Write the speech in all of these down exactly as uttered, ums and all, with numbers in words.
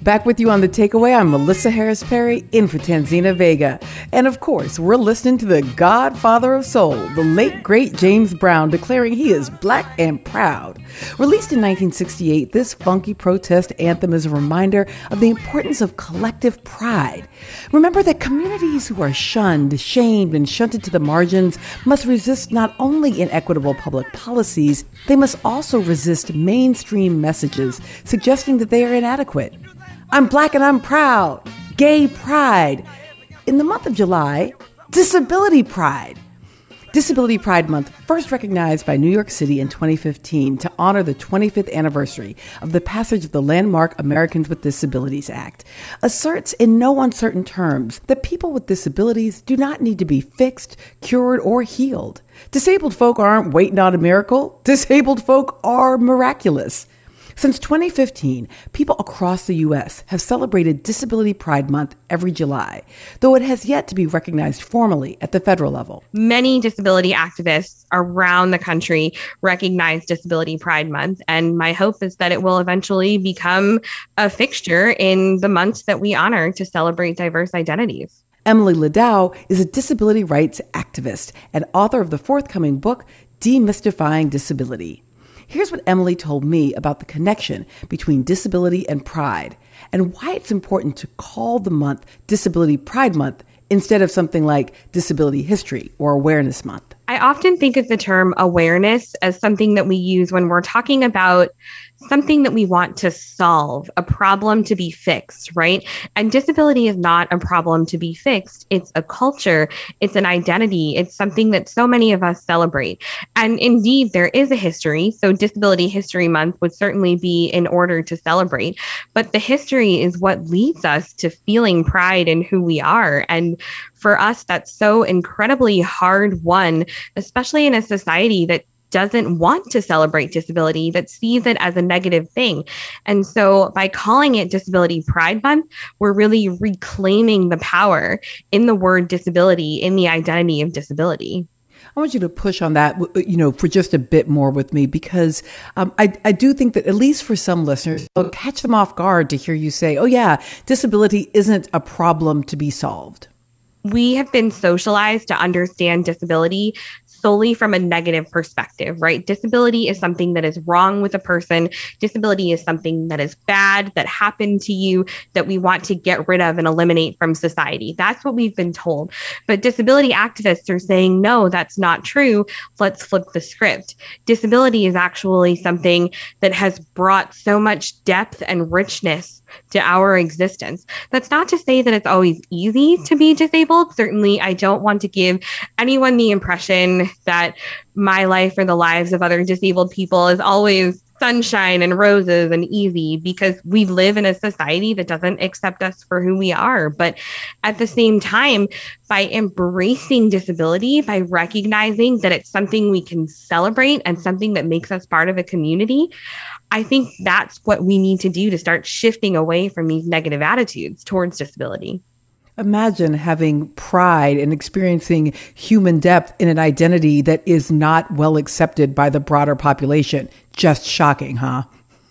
Back with you on The Takeaway. I'm Melissa Harris Perry, in for Tanzina Vega. And of course, we're listening to the godfather of soul, the late, great James Brown, declaring he is black and proud. Released in nineteen sixty-eight, this funky protest anthem is a reminder of the importance of collective pride. Remember that communities who are shunned, shamed, and shunted to the margins must resist not only inequitable public policies, they must also resist mainstream messages suggesting that they are inadequate. I'm black and I'm proud. Gay pride. In the month of July, Disability Pride. Disability Pride Month, first recognized by New York City in twenty fifteen to honor the twenty-fifth anniversary of the passage of the landmark Americans with Disabilities Act, asserts in no uncertain terms that people with disabilities do not need to be fixed, cured, or healed. Disabled folk aren't waiting on a miracle. Disabled folk are miraculous. Since twenty fifteen, people across the U S have celebrated Disability Pride Month every July, though it has yet to be recognized formally at the federal level. Many disability activists around the country recognize Disability Pride Month, and my hope is that it will eventually become a fixture in the months that we honor to celebrate diverse identities. Emily Ladau is a disability rights activist and author of the forthcoming book, Demystifying Disability. Here's what Emily told me about the connection between disability and pride, and why it's important to call the month Disability Pride Month instead of something like Disability History or Awareness Month. I often think of the term awareness as something that we use when we're talking about something that we want to solve, a problem to be fixed, right? And disability is not a problem to be fixed. It's a culture. It's an identity. It's something that so many of us celebrate. And indeed, there is a history. So Disability History Month would certainly be in order to celebrate. But the history is what leads us to feeling pride in who we are. And for us, that's so incredibly hard won, especially in a society that doesn't want to celebrate disability, that sees it as a negative thing. And so by calling it Disability Pride Month, we're really reclaiming the power in the word disability, in the identity of disability. I want you to push on that, you know, for just a bit more with me, because um, I, I do think that at least for some listeners, it'll catch them off guard to hear you say, oh yeah, disability isn't a problem to be solved. We have been socialized to understand disability solely from a negative perspective, right? Disability is something that is wrong with a person. Disability is something that is bad, that happened to you, that we want to get rid of and eliminate from society. That's what we've been told. But disability activists are saying, no, that's not true. Let's flip the script. Disability is actually something that has brought so much depth and richness to our existence. That's not to say that it's always easy to be disabled. Certainly, I don't want to give anyone the impression that my life or the lives of other disabled people is always sunshine and roses and easy, because we live in a society that doesn't accept us for who we are. But at the same time, by embracing disability, by recognizing that it's something we can celebrate and something that makes us part of a community, I think that's what we need to do to start shifting away from these negative attitudes towards disability. Imagine having pride and experiencing human depth in an identity that is not well accepted by the broader population. Just shocking, huh?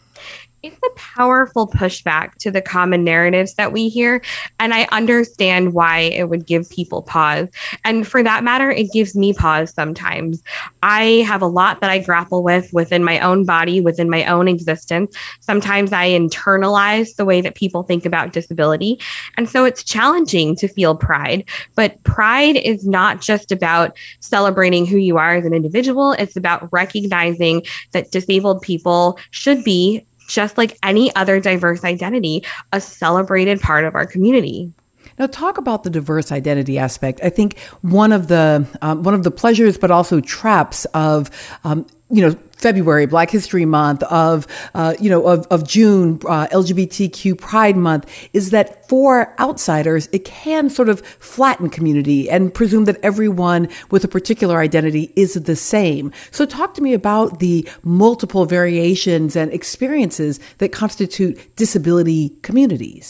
It's a powerful pushback to the common narratives that we hear, and I understand why it would give people pause. And for that matter, it gives me pause sometimes. I have a lot that I grapple with within my own body, within my own existence. Sometimes I internalize the way that people think about disability. And so it's challenging to feel pride. But pride is not just about celebrating who you are as an individual. It's about recognizing that disabled people should be, just like any other diverse identity, a celebrated part of our community. Now, talk about the diverse identity aspect. I think one of the um, one of the pleasures, but also traps of um, you know February, Black History Month, of uh, you know of of June, uh, L G B T Q Pride Month, is that for outsiders it can sort of flatten community and presume that everyone with a particular identity is the same. So, talk to me about the multiple variations and experiences that constitute disability communities.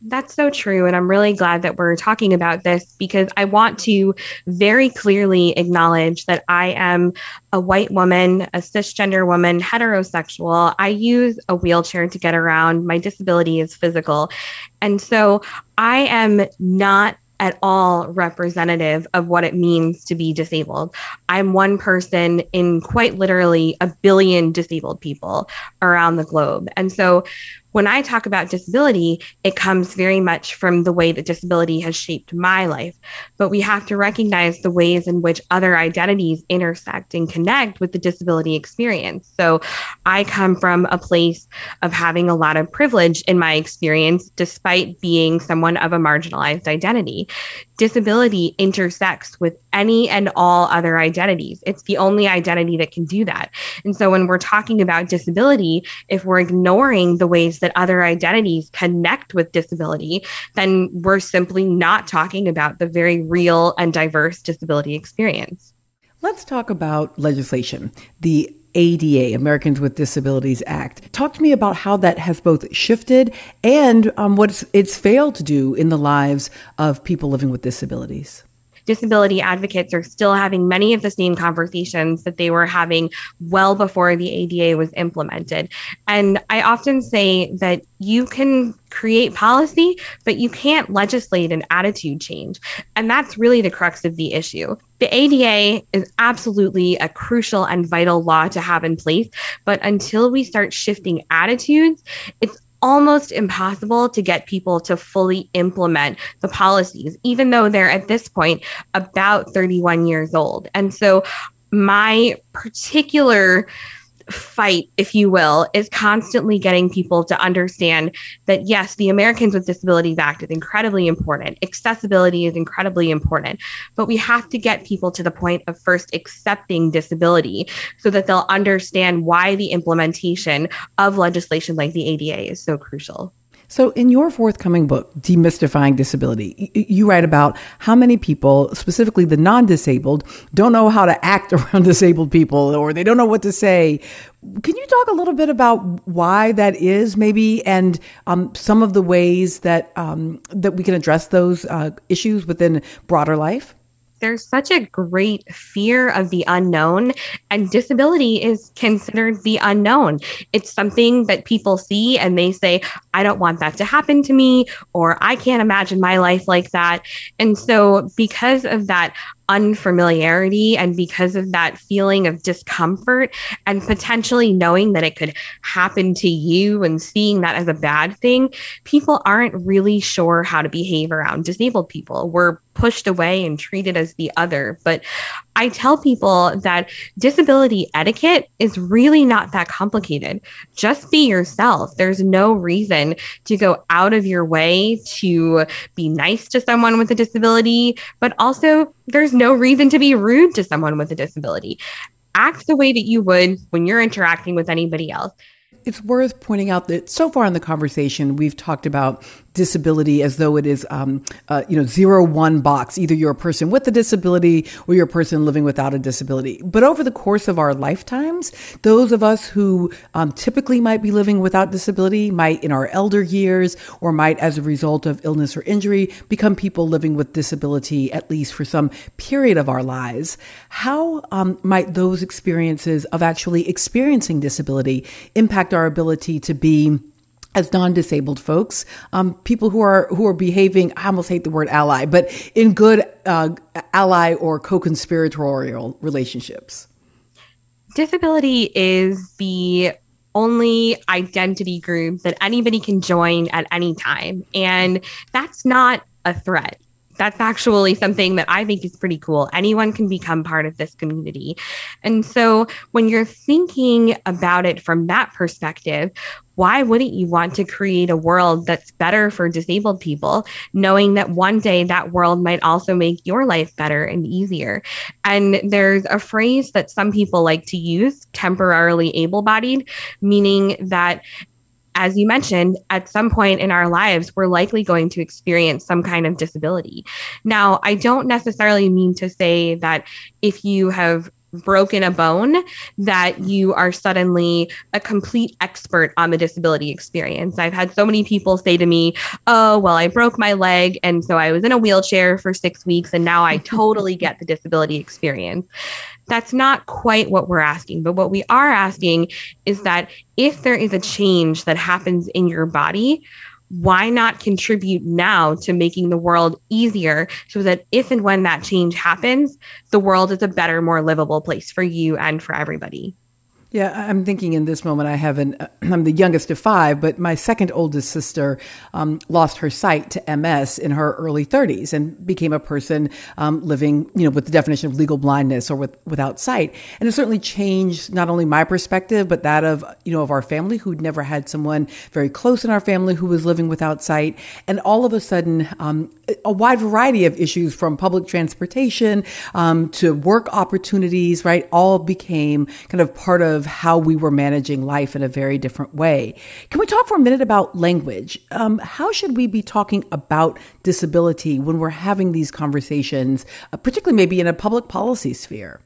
That's so true. And I'm really glad that we're talking about this because I want to very clearly acknowledge that I am a white woman, a cisgender woman, heterosexual. I use a wheelchair to get around. My disability is physical. And so I am not at all representative of what it means to be disabled. I'm one person in quite literally a billion disabled people around the globe. And so when I talk about disability, it comes very much from the way that disability has shaped my life. But we have to recognize the ways in which other identities intersect and connect with the disability experience. So I come from a place of having a lot of privilege in my experience, despite being someone of a marginalized identity. Disability intersects with any and all other identities. It's the only identity that can do that. And so when we're talking about disability, if we're ignoring the ways that other identities connect with disability, then we're simply not talking about the very real and diverse disability experience. Let's talk about legislation. The A D A, Americans with Disabilities Act. Talk to me about how that has both shifted and um, what it's, it's failed to do in the lives of people living with disabilities. Disability advocates are still having many of the same conversations that they were having well before the A D A was implemented. And I often say that you can create policy, but you can't legislate an attitude change. And that's really the crux of the issue. The A D A is absolutely a crucial and vital law to have in place. But until we start shifting attitudes, it's almost impossible to get people to fully implement the policies, even though they're at this point about thirty-one years old. And so my particular fight, if you will, is constantly getting people to understand that, yes, the Americans with Disabilities Act is incredibly important. Accessibility is incredibly important, but we have to get people to the point of first accepting disability so that they'll understand why the implementation of legislation like the A D A is so crucial. So in your forthcoming book, Demystifying Disability, you write about how many people, specifically the non-disabled, don't know how to act around disabled people, or they don't know what to say. Can you talk a little bit about why that is, maybe, and um, some of the ways that um, that we can address those uh, issues within broader life? There's such a great fear of the unknown, and disability is considered the unknown. It's something that people see and they say, I don't want that to happen to me, or I can't imagine my life like that. And so because of that unfamiliarity and because of that feeling of discomfort and potentially knowing that it could happen to you and seeing that as a bad thing, people aren't really sure how to behave around disabled people. We're pushed away and treated as the other. But I tell people that disability etiquette is really not that complicated. Just be yourself. There's no reason to go out of your way to be nice to someone with a disability, but also there's no reason to be rude to someone with a disability. Act the way that you would when you're interacting with anybody else. It's worth pointing out that so far in the conversation, we've talked about disability as though it is, um, uh, you know, zero one box. Either you're a person with a disability or you're a person living without a disability. But over the course of our lifetimes, those of us who um, typically might be living without disability might in our elder years or might as a result of illness or injury become people living with disability, at least for some period of our lives. How um, might those experiences of actually experiencing disability impact our ability to be, as non-disabled folks, um, people who are who are behaving, I almost hate the word ally, but in good uh, ally or co-conspiratorial relationships? Disability is the only identity group that anybody can join at any time. And that's not a threat. That's actually something that I think is pretty cool. Anyone can become part of this community. And so when you're thinking about it from that perspective, why wouldn't you want to create a world that's better for disabled people, knowing that one day that world might also make your life better and easier? And there's a phrase that some people like to use, temporarily able-bodied, meaning that, as you mentioned, at some point in our lives, we're likely going to experience some kind of disability. Now, I don't necessarily mean to say that if you have broken a bone that you are suddenly a complete expert on the disability experience. I've had so many people say to me, oh, well, I broke my leg, and so I was in a wheelchair for six weeks, and now I totally get the disability experience. That's not quite what we're asking. But what we are asking is that if there is a change that happens in your body, why not contribute now to making the world easier so that if and when that change happens, the world is a better, more livable place for you and for everybody? Yeah, I'm thinking in this moment, I have an, I'm the youngest of five, but my second oldest sister um, lost her sight to M S in her early thirties and became a person um, living, you know, with the definition of legal blindness or with without sight. And it certainly changed not only my perspective, but that of, you know, of our family who'd never had someone very close in our family who was living without sight. And all of a sudden, um, a wide variety of issues from public transportation um, to work opportunities, right, all became kind of part of how we were managing life in a very different way. Can we talk for a minute about language? Um, how should we be talking about disability when we're having these conversations, uh, particularly maybe in a public policy sphere?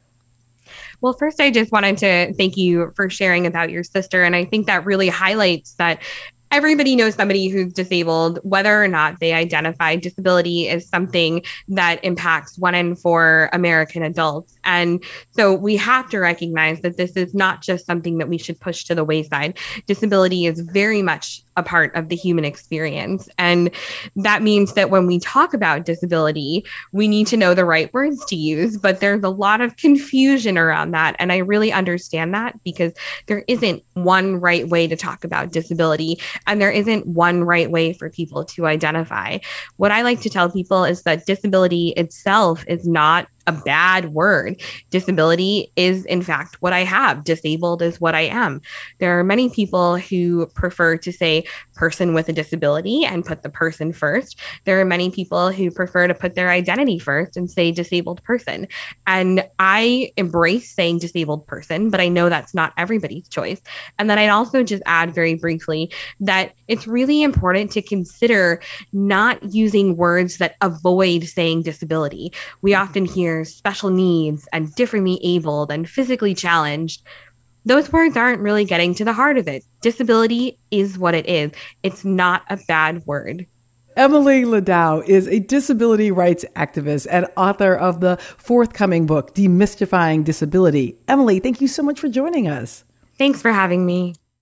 Well, first, I just wanted to thank you for sharing about your sister. And I think that really highlights that everybody knows somebody who's disabled, whether or not they identify disability as something that impacts one in four American adults. And so we have to recognize that this is not just something that we should push to the wayside. Disability is very much a part of the human experience. And that means that when we talk about disability, we need to know the right words to use, but there's a lot of confusion around that. And I really understand that because there isn't one right way to talk about disability, and there isn't one right way for people to identify. What I like to tell people is that disability itself is not a bad word. Disability is, in fact, what I have. Disabled is what I am. There are many people who prefer to say person with a disability and put the person first. There are many people who prefer to put their identity first and say disabled person. And I embrace saying disabled person, but I know that's not everybody's choice. And then I'd also just add very briefly that it's really important to consider not using words that avoid saying disability. We often hear special needs and differently abled and physically challenged. Those words aren't really getting to the heart of it. Disability is what it is. It's not a bad word. Emily Ladau is a disability rights activist and author of the forthcoming book, Demystifying Disability. Emily, thank you so much for joining us. Thanks for having me.